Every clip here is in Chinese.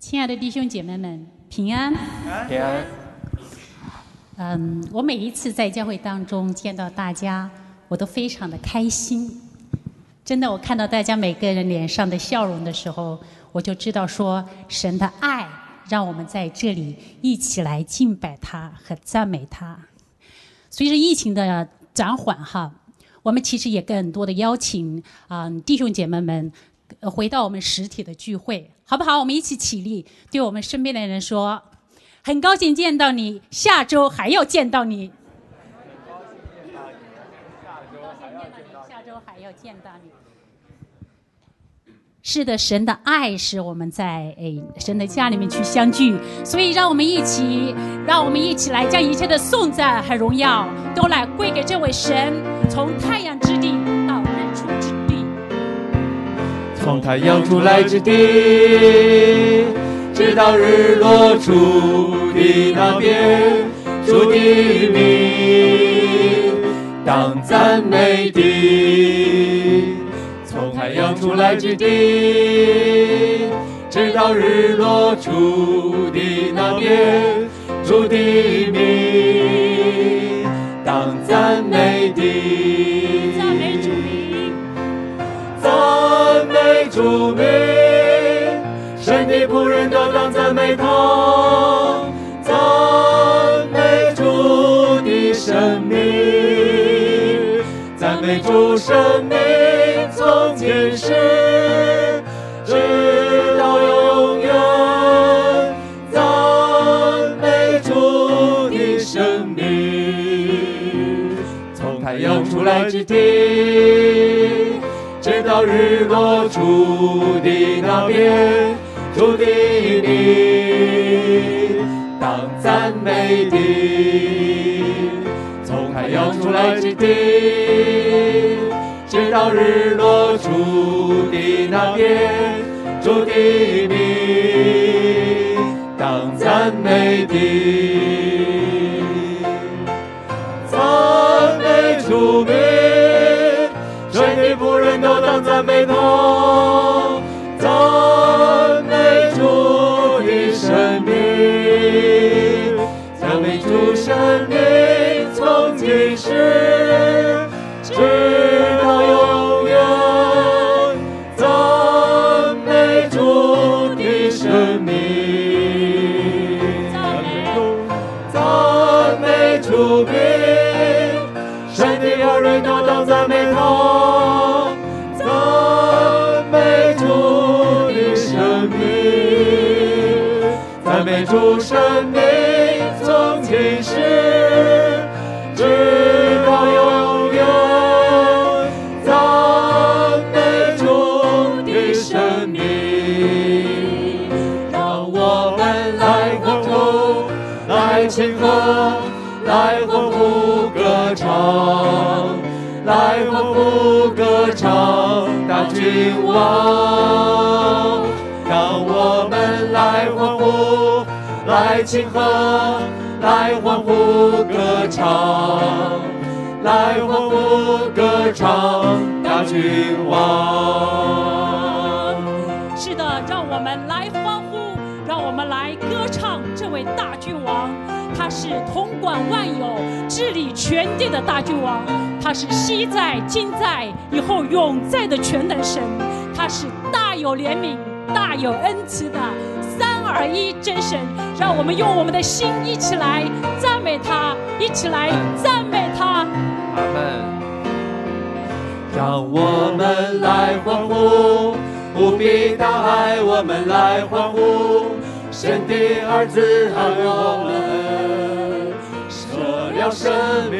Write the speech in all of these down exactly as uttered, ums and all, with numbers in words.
亲爱的弟兄姐妹们，平安！ 平安。 嗯，我每一次在教会当中见到大家，我都非常的开心。真的，我看到大家每个人脸上的笑容的时候，我就知道说，神的爱让我们在这里一起来敬拜他和赞美他。随着疫情的暂缓哈，我们其实也更多的邀请啊、嗯、弟兄姐妹们回到我们实体的聚会，好不好？我们一起起立，对我们身边的人说，很高兴见到你，下周还要见到你。下周还要见到你。是的，神的爱使我们在诶神的家里面去相聚，所以让我们一起，让我们一起来将一切的颂赞和荣耀都来归给这位神，从太阳之地到日出之地， 从太阳出来之地，直到日落处的那边，主的名当赞美的。从太阳出来之地，直到日落处的那边，主的名当赞美的。 赞美主名， 赞美主名，神的仆人都当赞美他，赞美主的生命，赞美主生命。从今世直到永远，赞美主的生命。从太阳出来之地，直到日落处的那边，主的名当赞美的。从太阳出来之地，直到日落处的那边，主的名当赞美的。赞美主名，神的仆人都当赞美他，赞美主的生命，赞美主生命，从今世直到永远，赞美主的生命，赞美主，赞美主名，神的儿女都当赞美他，赞美主的生命，赞美主生命，从今世直到永远。庆贺，来欢呼歌唱，来欢呼歌唱，大君王。让我们来欢呼，来庆贺，来欢呼歌唱，来欢呼歌唱，大君王。 是的，让我们来欢呼，让我们来歌唱这位大君王。他是统管万有、治理全地的大君王，他是昔在、今在、以后永在的全能神，他是大有怜悯、大有恩慈的三而一真神。让我们用我们的心一起来赞美他，一起来赞美他。 阿们。让我们来欢呼，无比大爱，我们来欢呼，神的儿子爱我们，舍了生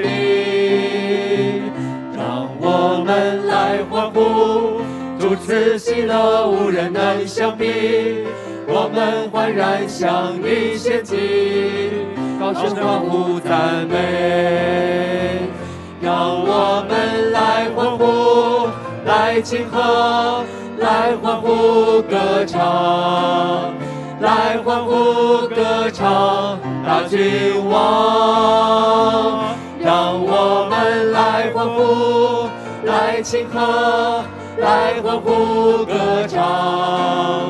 命。让我们来欢呼，主赐喜乐无人能相比，我们焕然向你献祭，高声欢呼赞美。让我们来欢呼，来庆贺，来欢呼歌唱，来欢呼歌唱大君王。让我们来欢呼，来庆贺，来欢呼歌唱，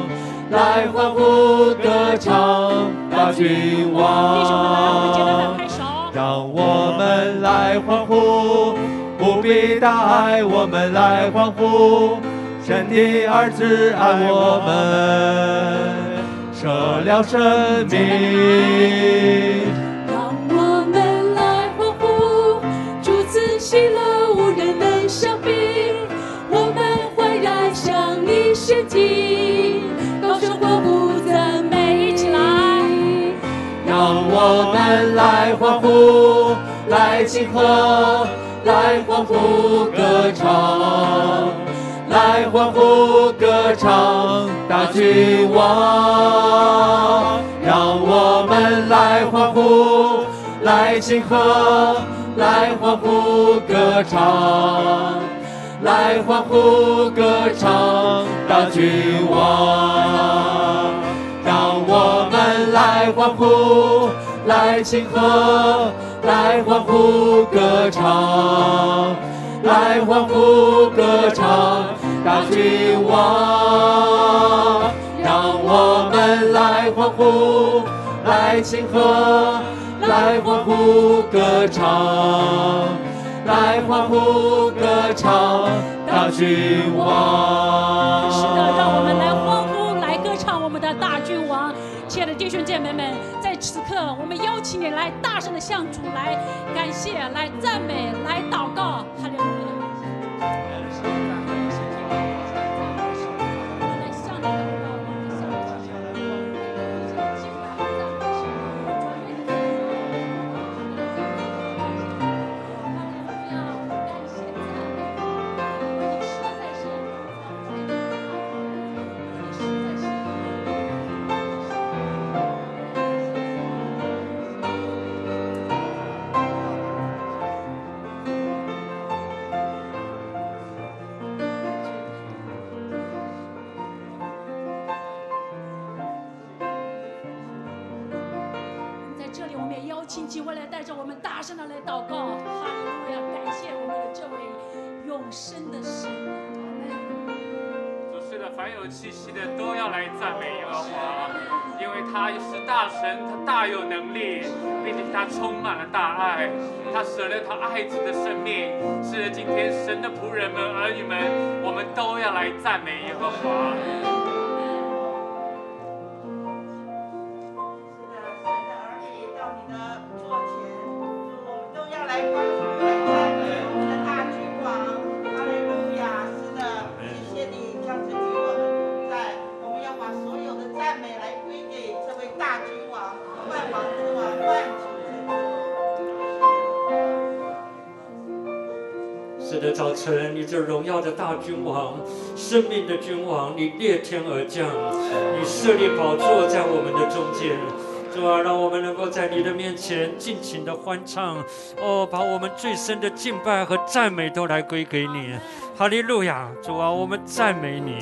来欢呼歌唱大君王。 弟兄们来，我们简单的拍手。 让我们来欢呼，不必大爱，我们来欢呼。神的儿子爱我们，舍了生命。 让我们来欢呼，主赐喜乐，无人能相比。我们焕然向你献祭，高声欢呼赞美，一起来。 让我们来欢呼，来庆贺，来欢呼歌唱，来欢呼歌唱大君王。让我们来欢呼，来庆贺，来欢呼歌唱，来欢呼歌唱大君王。让我们来欢呼，来庆贺，来欢呼歌唱，来欢呼歌唱大君王。让我们来欢呼，来庆贺，来欢呼歌唱，来欢呼歌唱大君王。 是的，让我们来欢呼，来歌唱我们的大君王。亲爱的弟兄姐妹们，在此刻，我们邀请你来大声的向主来感谢、来赞美、来祷告。哈利路亚！我们来向你祷告，我们向你祷告。请几位来带着我们大声的来祷告，哈利路亚！感谢我们的这位永生的神。 主是的，凡有气息的都要来赞美耶和华，因为他是大神，他大有能力，并且他充满了大爱，他舍了他爱子的生命。是的，今天神的仆人们、儿女们，我们都要来赞美耶和华。 是的，早晨，你这荣耀的大君王，生命的君王，你裂天而降，你设立宝座在我们的中间。主啊，让我们能够在你的面前尽情的欢唱，哦，把我们最深的敬拜和赞美都来归给你。哈利路亚！主啊，我们赞美你。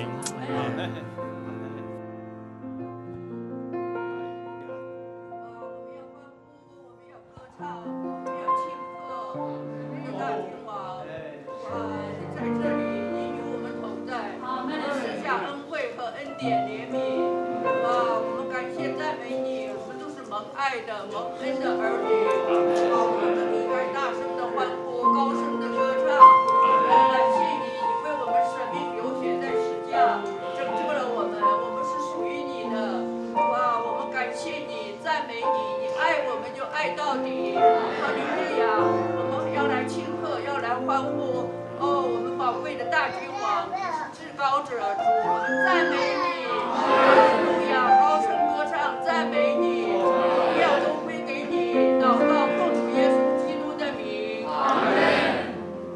爱的蒙恩的儿女，好，我们应该大声的欢呼，高声的歌唱。感谢你，你为我们舍命流血在十架，拯救了我们，我们是属于你的。哇，我们感谢你，赞美你，你爱我们就爱到底。哈利路亚！我们要来庆贺，要来欢呼。哦，我们宝贵的大君王，你是至高者主，我们赞美你。哈利路亚！高声歌唱，赞美你。都归给你，祷告奉主耶稣基督的名。阿门。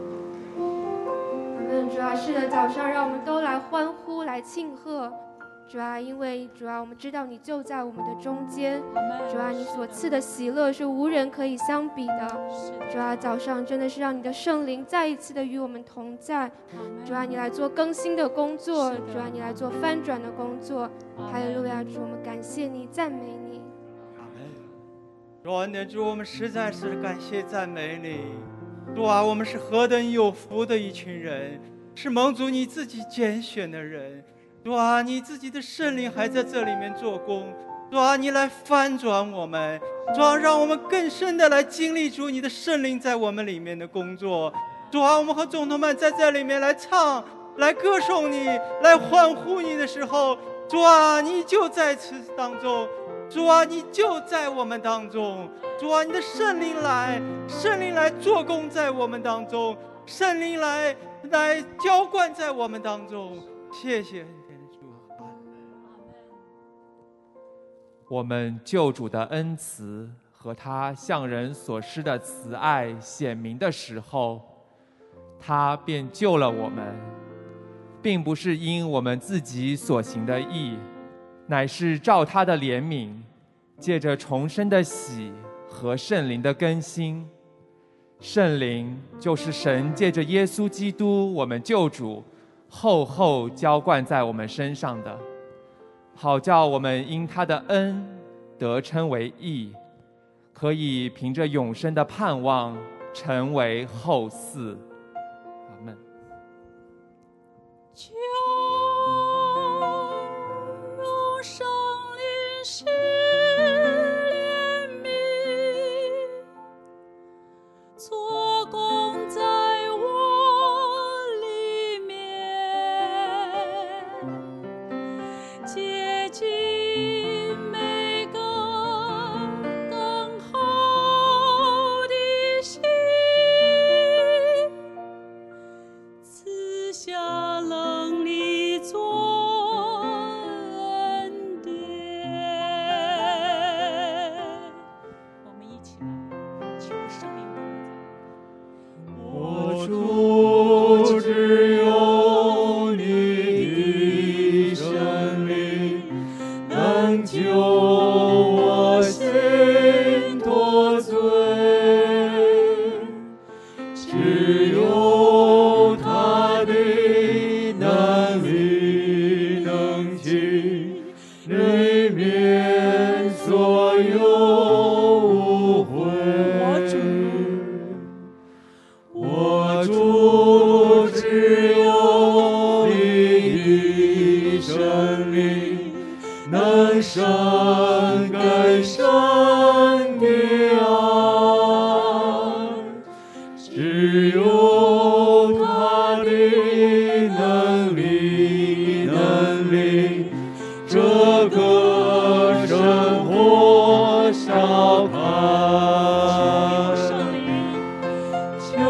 阿门。主啊，是的，早上让我们都来欢呼，来庆贺。主啊，因为主啊，我们知道你就在我们的中间。主啊，你所赐的喜乐是无人可以相比的。主啊，早上真的是让你的圣灵再一次的与我们同在。主啊，你来做更新的工作。主啊，你来做翻转的工作。哈利路亚！主，我们感谢你，赞美你。 主啊，主，我们实在是感谢赞美你。主啊，我们是何等有福的一群人，是蒙主你自己拣选的人。 主啊，你自己的圣灵还在这里面做工。主啊，你来翻转我们，主啊，让我们更深的来经历主你的圣灵在我们里面的工作。主啊，我们和众同们在这里面来唱，来歌颂你，来欢呼你的时候，主啊，你就在此当中，主啊，你就在我们当中，主啊，你的圣灵来，圣灵来做工在我们当中，圣灵来来浇灌在我们当中。谢谢主。 我们救主的恩慈和他向人所施的慈爱显明的时候，他便救了我们，并不是因我们自己所行的义，乃是照他的怜悯，借着重生的喜和圣灵的更新。圣灵就是神借着耶稣基督我们救主厚厚浇灌在我们身上的，好叫我们因他的恩得称为义，可以凭着永生的盼望成为后嗣。阿们。 求永生灵施怜悯，做工在我里面，接近每个等候的心，赐下能力做恩典。我们一起来求圣灵的我主，只有你的圣灵能救我心脱罪，只有他的能力能尽里面所有污秽。我主，只有你的圣灵能生更深的爱，只有他的能力能令这个生活烧开。求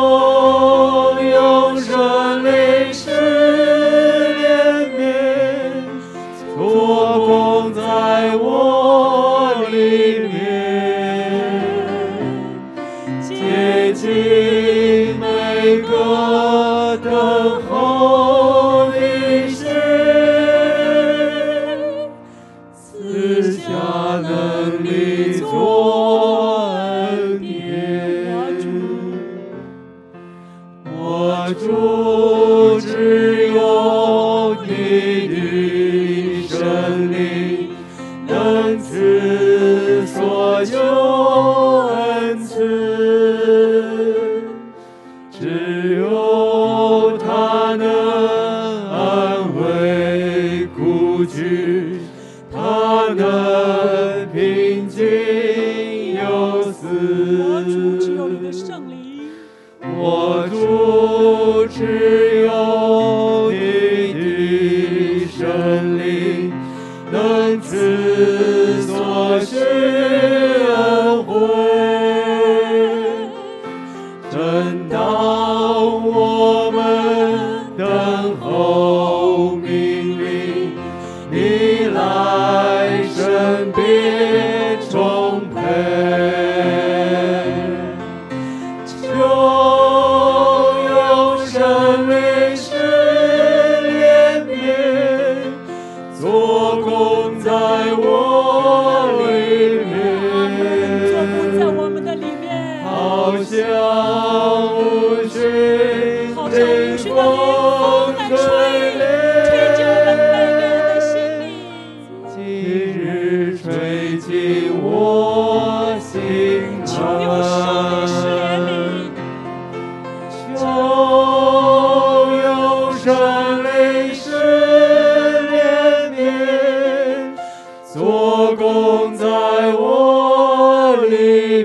永生灵施怜悯，做工在我里面，接近每个等候的心，赐下能力做恩典。我主，只有你的圣灵能赐所有恩赐，只有他能安慰孤居，他能平静忧思。 我主，只有你的圣灵。 我主，只有你的圣灵能赐所需恩惠，正当我们等候命令，你来身边充沛。做工在我里面， 做工在我们的里面， 好像无尽的风吹吹进我们每个人的心里， 今日吹进我心求永生灵施怜悯， 求永生灵施做工在我里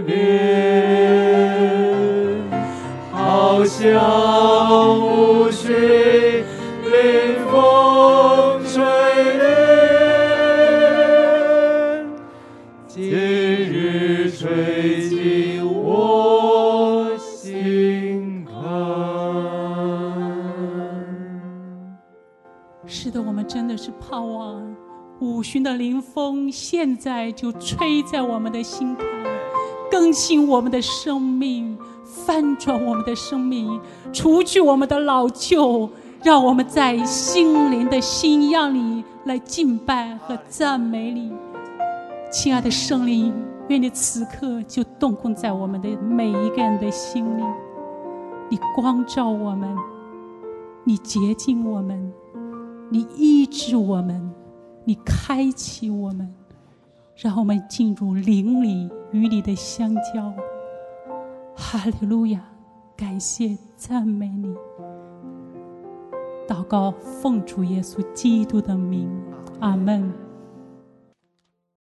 面，好像无需临风吹莲，今日吹进我心坎。 是的，我们真的是盼望五旬的灵风现在就吹在我们的心坎，更新我们的生命，翻转我们的生命，除去我们的老旧，让我们在心灵的新样里来敬拜和赞美你。亲爱的圣灵，愿你此刻就动工在我们的每一个人的心里，你光照我们，你洁净我们，你医治我们，你开启我们，让我们进入灵里与你的相交。哈利路亚，感谢赞美你。祷告奉主耶稣基督的名，阿们。